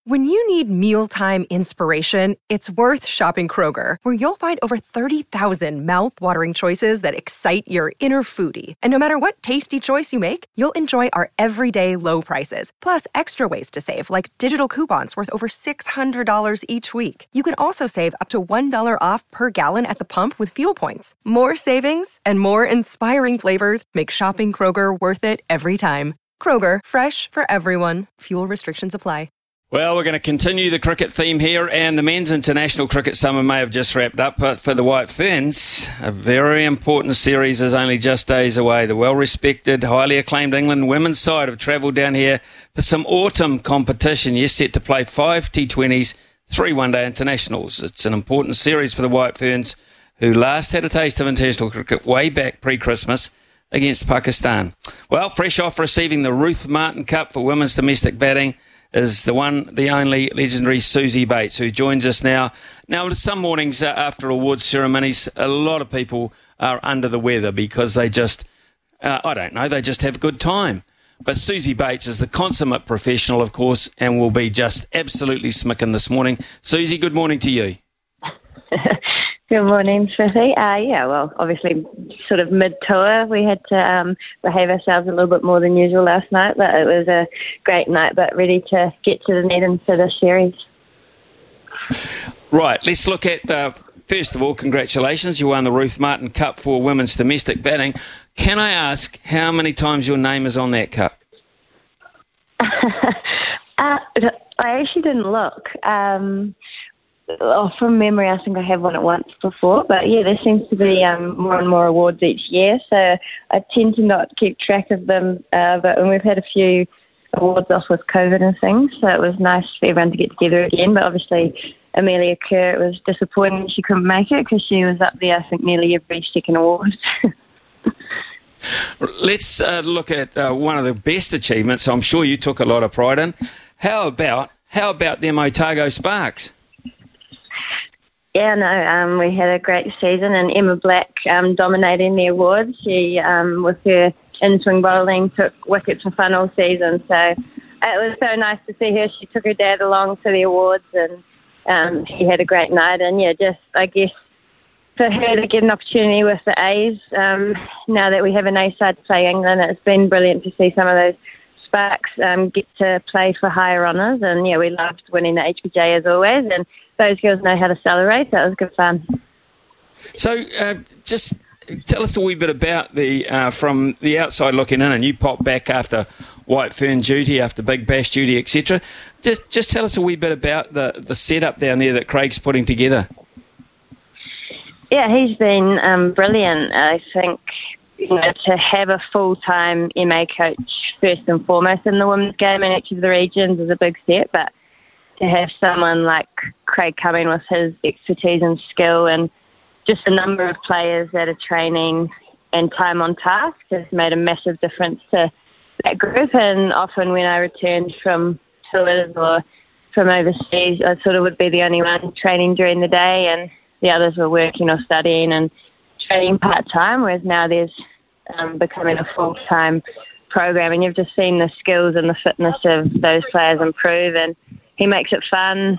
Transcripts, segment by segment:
When you need mealtime inspiration, it's worth shopping Kroger, where you'll find over 30,000 mouth-watering choices that excite your inner foodie. And no matter what tasty choice you make, you'll enjoy our everyday low prices, plus extra ways to save, like digital coupons worth over $600 each week. You can also save up to $1 off per gallon at the pump with fuel points. More savings and more inspiring flavors make shopping Kroger worth it every time. Kroger, fresh for everyone. Fuel restrictions apply. Well, we're going to continue the cricket theme here, and the men's international cricket summer may have just wrapped up, but for the White Ferns, a very important series is only just days away. The well-respected, highly acclaimed England women's side have travelled down here for some autumn competition. Yes, set to play 5 T20s, 3 one-day internationals. It's an important series for the White Ferns, who last had a taste of international cricket way back pre-Christmas against Pakistan. Well, fresh off receiving the Ruth Martin Cup for women's domestic batting is the only legendary Suzie Bates, who joins us now. Now, some mornings after awards ceremonies, a lot of people are under the weather because they just, they just have a good time. But Suzie Bates is the consummate professional, of course, and will be just absolutely smitten this morning. Suzie, good morning to you. Good morning, Smithy. Obviously sort of mid-tour. We had to behave ourselves a little bit more than usual last night, but it was a great night, but ready to get to the net and for the series. Right, let's look at, first of all, congratulations. You won the Ruth Martin Cup for women's domestic batting. Can I ask how many times your name is on that cup? I actually didn't look. From memory, I think I have won it once before, but yeah, there seems to be more and more awards each year, so I tend to not keep track of them, but when we've had a few awards off with COVID and things, so it was nice for everyone to get together again, but obviously Amelia Kerr, it was disappointing she couldn't make it because she was up there, I think, nearly every second award. Let's look at one of the best achievements I'm sure you took a lot of pride in. How about them Otago Sparks? Yeah, no, we had a great season, and Emma Black dominating the awards. She, with her in-swing bowling, took wickets for fun all season. So it was so nice to see her. She took her dad along to the awards, and she had a great night. And yeah, just I guess for her to get an opportunity with the A's, now that we have an A side to play England, it's been brilliant to see some of those Sparks get to play for higher honours. And yeah, we loved winning the HBJ as always, and those girls know how to celebrate, so it was good fun. So just tell us a wee bit about from the outside looking in, and you popped back after White Fern duty, after Big Bash duty, etc. Just tell us a wee bit about the setup down there that Craig's putting together. Yeah, he's been brilliant. I think to have a full-time MA coach first and foremost in the women's game in each of the regions is a big step, but to have someone like Craig come in with his expertise and skill and just a number of players that are training and time on task has made a massive difference to that group. And often when I returned from tours or from overseas, I sort of would be the only one training during the day and the others were working or studying and training part-time, whereas now there's becoming a full-time program, and you've just seen the skills and the fitness of those players improve, and he makes it fun.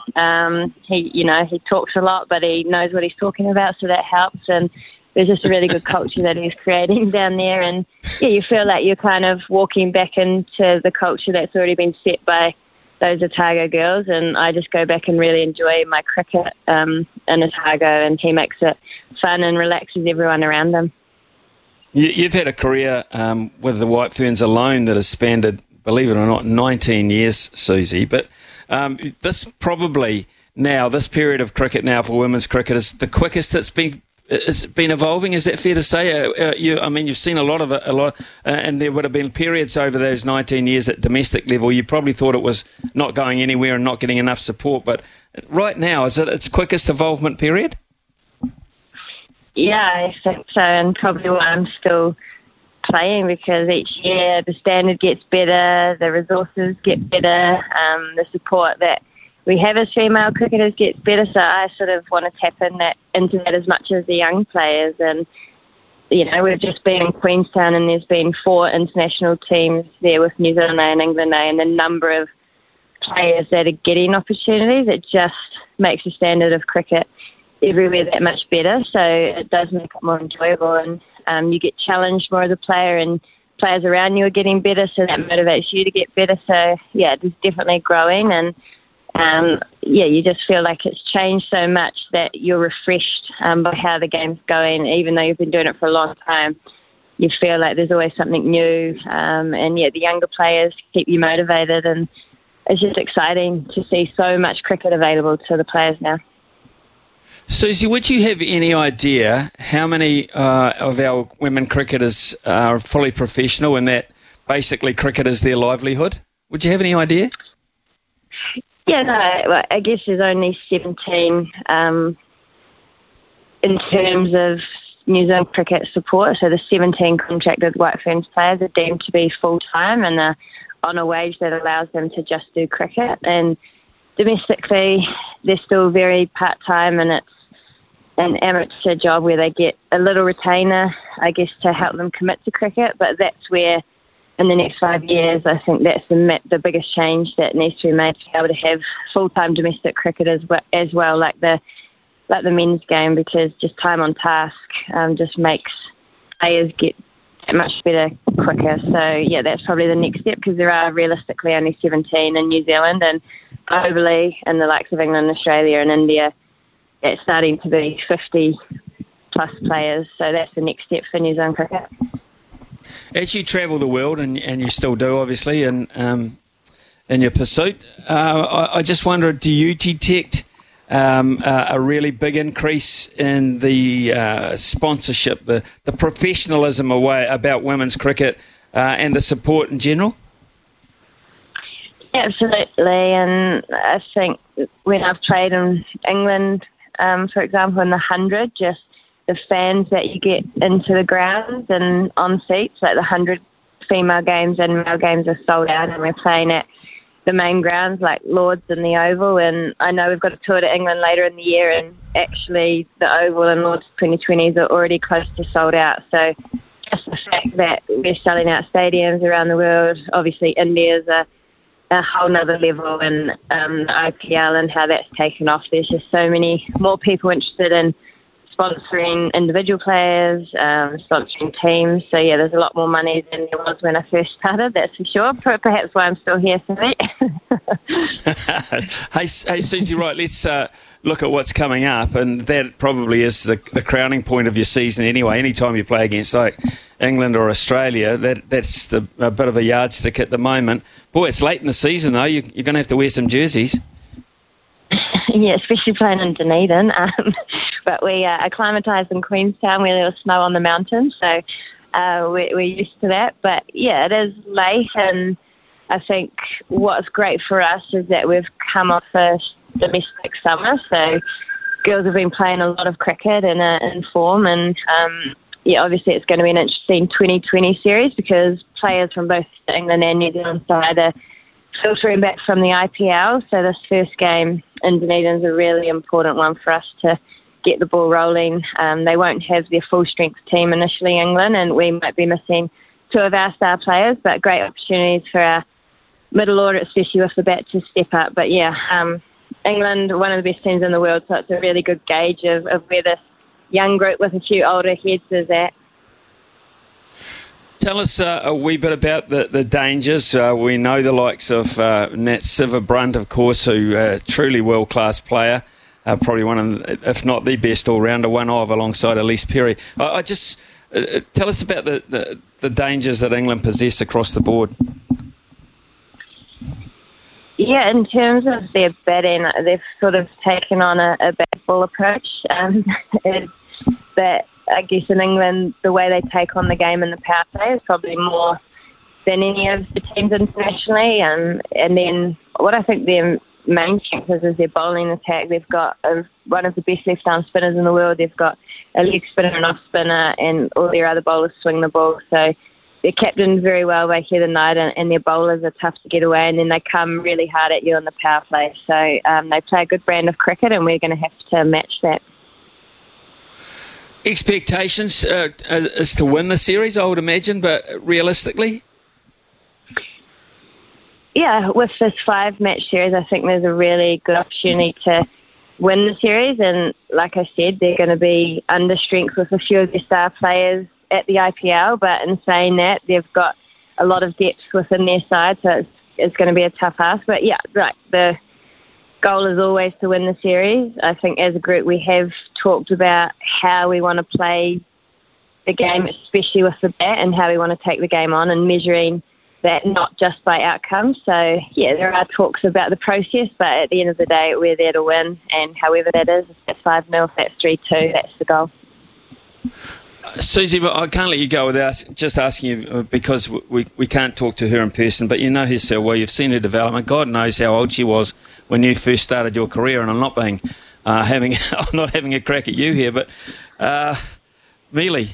He talks a lot, but he knows what he's talking about, so that helps. And there's just a really good culture that he's creating down there. And yeah, you feel like you're kind of walking back into the culture that's already been set by those Otago girls. And I just go back and really enjoy my cricket in Otago, and he makes it fun and relaxes everyone around him. You've had a career with the White Ferns alone that has spanned, believe it or not, 19 years, Suzie. But this period of cricket now for women's cricket is the quickest it's been evolving. Is that fair to say? You've seen a lot of it, and there would have been periods over those 19 years at domestic level. You probably thought it was not going anywhere and not getting enough support. But right now, is it its quickest evolvement period? Yeah, I think so, and probably why I'm still playing, because each year the standard gets better, the resources get better, the support that we have as female cricketers gets better, so I sort of want to tap into that as much as the young players. And we've just been in Queenstown, and there's been 4 international teams there with New Zealand A and England A, and the number of players that are getting opportunities, it just makes the standard of cricket everywhere that much better. So it does make it more enjoyable, and you get challenged more as a player, and players around you are getting better, so that motivates you to get better. So yeah, it's definitely growing, and you just feel like it's changed so much that you're refreshed by how the game's going. Even though you've been doing it for a long time, you feel like there's always something new, and the younger players keep you motivated, and it's just exciting to see so much cricket available to the players now. Susie, would you have any idea how many of our women cricketers are fully professional and that basically cricket is their livelihood? Would you have any idea? Yeah, no, well, I guess there's only 17 in terms of New Zealand cricket support. So the 17 contracted White Ferns players are deemed to be full-time and are on a wage that allows them to just do cricket. And domestically, they're still very part-time, and it's an amateur job where they get a little retainer, I guess, to help them commit to cricket. But that's where, in the next 5 years, I think that's the biggest change that needs to be made, to be able to have full-time domestic cricket as well, like the men's game, because just time on task just makes players get that much better quicker. So yeah, that's probably the next step, because there are realistically only 17 in New Zealand, and globally in the likes of England, Australia and India, it's starting to be 50 plus players. So that's the next step for New Zealand cricket. As you travel the world, and you still do, obviously, in your pursuit, I just wondered, do you detect a really big increase in the sponsorship, the professionalism about women's cricket and the support in general? Absolutely, and I think when I've played in England, for example, in the 100, just the fans that you get into the grounds and on seats, like the 100 female games and male games are sold out, and we're playing at the main grounds like Lords and the Oval. And I know we've got a tour to England later in the year, and actually the Oval and Lords 2020s are already close to sold out. So just the fact that we're selling out stadiums around the world, obviously India's a whole nother level, and the IPL and how that's taken off. There's just so many more people interested in sponsoring individual players, sponsoring teams. So yeah, there's a lot more money than there was when I first started, that's for sure. Perhaps why I'm still here today. Hey Susie, right, let's look at what's coming up, and that probably is the crowning point of your season anyway. Anytime you play against like England or Australia, that's a bit of a yardstick at the moment. Boy, it's late in the season though. You're going to have to wear some jerseys. Yeah, especially playing in Dunedin. But we are acclimatised in Queenstown, where there was snow on the mountains, so we're used to that. But yeah, it is late, and I think what's great for us is that we've come off a domestic summer, so girls have been playing a lot of cricket and in form, and obviously it's going to be an interesting 2020 series, because players from both the England and New Zealand side are filtering back from the IPL. So this first game in Dunedin is a really important one for us to get the ball rolling. They won't have their full strength team initially, England, and we might be missing two of our star players, but great opportunities for our middle order, especially with the bat, to step up. But yeah, England, one of the best teams in the world, so it's a really good gauge of where this young group with a few older heads is at. Tell us a wee bit about the dangers. We know the likes of Nat Sciver-Brunt, of course, who a truly world-class player, probably one of, if not the best all-rounder, one of, alongside Elise Perry. I just tell us about the dangers that England possess across the board. Yeah, in terms of their batting, they've sort of taken on a bat ball approach. That I guess in England, the way they take on the game in the power play is probably more than any of the teams internationally. And then what I think their main strength is their bowling attack. They've got one of the best left-arm spinners in the world. They've got a leg spinner, an off-spinner, and all their other bowlers swing the ball. So they're captained very well by Heather Knight, and their bowlers are tough to get away, and then they come really hard at you in the power play. So they play a good brand of cricket, and we're going to have to match that. Expectations is to win the series, I would imagine, but realistically? yeah, with this 5-match series, I think there's a really good opportunity to win the series. And like I said, they're going to be under strength with a few of their star players at the IPL. But in saying that, they've got a lot of depth within their side, so it's going to be a tough ask. But yeah, right, the goal is always to win the series. I think as a group we have talked about how we want to play the game, especially with the bat, and how we want to take the game on, and measuring that not just by outcomes. So yeah, there are talks about the process, but at the end of the day we're there to win, and however that is, if that's 5-0, if that's 3-2, that's the goal. Susie, I can't let you go without just asking you, because we can't talk to her in person, but you know her so well, you've seen her development. God knows how old she was when you first started your career, and I'm not having a crack at you here, but Mealy,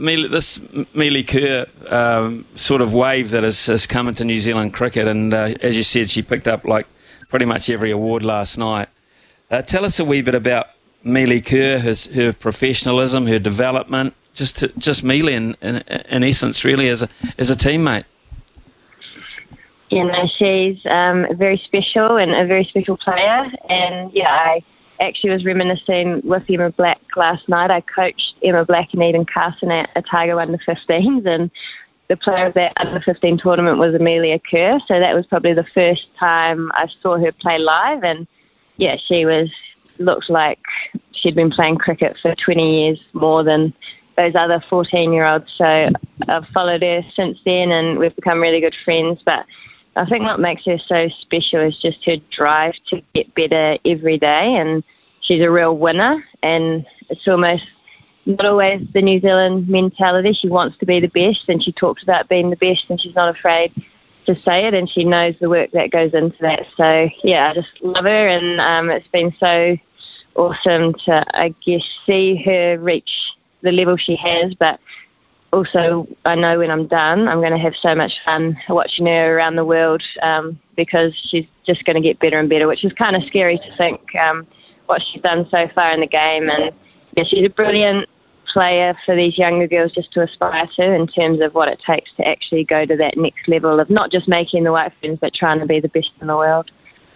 Kerr sort of wave that has come into New Zealand cricket, and as you said, she picked up like pretty much every award last night. Tell us a wee bit about Mealy Kerr, her professionalism, her development, just Mealy in essence, really, as a teammate. Yeah, no, she's very special and a very special player, and yeah, I actually was reminiscing with Emma Black last night. I coached Emma Black and Eden Carson at Otago Under-15s, and the player of that Under-15 tournament was Amelia Kerr, so that was probably the first time I saw her play live, and yeah, she looked like she'd been playing cricket for 20 years more than those other 14-year-olds, so I've followed her since then, and we've become really good friends. But I think what makes her so special is just her drive to get better every day, and she's a real winner, and it's almost not always the New Zealand mentality. She wants to be the best, and she talks about being the best, and she's not afraid to say it, and she knows the work that goes into that. So yeah, I just love her, and it's been so awesome to, I guess, see her reach the level she has, but also I know when I'm done I'm going to have so much fun watching her around the world, because she's just going to get better and better, which is kind of scary to think what she's done so far in the game. And yeah, she's a brilliant player for these younger girls just to aspire to, in terms of what it takes to actually go to that next level of not just making the White Ferns but trying to be the best in the world.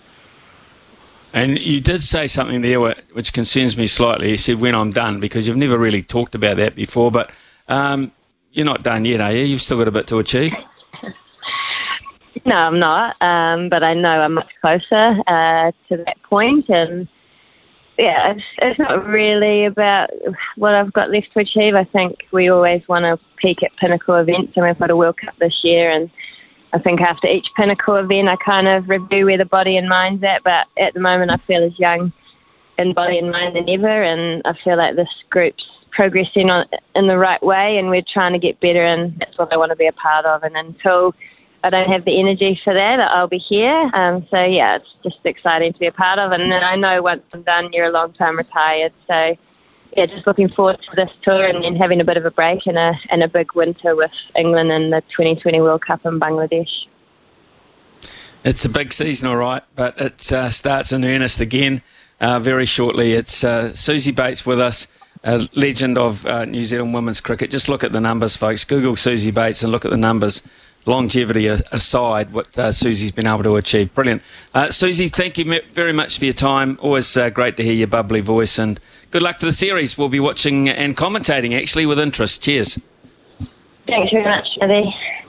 And you did say something there which concerns me slightly. You said when I'm done, because you've never really talked about that before, but you're not done yet, are you? You've still got a bit to achieve. No, I'm not, but I know I'm much closer to that point, and yeah, it's not really about what I've got left to achieve. I think we always want to peak at pinnacle events, and we've got a World Cup this year, and I think after each pinnacle event I kind of review where the body and mind's at, but at the moment I feel as young in body and mind than ever, and I feel like this group's progressing in the right way, and we're trying to get better, and that's what I want to be a part of. And until I don't have the energy for that, I'll be here. So yeah, it's just exciting to be a part of, and then I know once I'm done you're a long time retired, so yeah, just looking forward to this tour and then having a bit of a break and a big winter with England in the 2020 World Cup in Bangladesh. It's a big season, all right, but it starts in earnest again very shortly. It's Suzie Bates with us, a legend of New Zealand women's cricket. Just look at the numbers, folks. Google Suzie Bates and look at the numbers. Longevity aside, what Susie's been able to achieve. Brilliant. Suzie, thank you very much for your time. Always great to hear your bubbly voice, and good luck for the series. We'll be watching and commentating, actually, with interest. Cheers. Thanks very much, Eddie.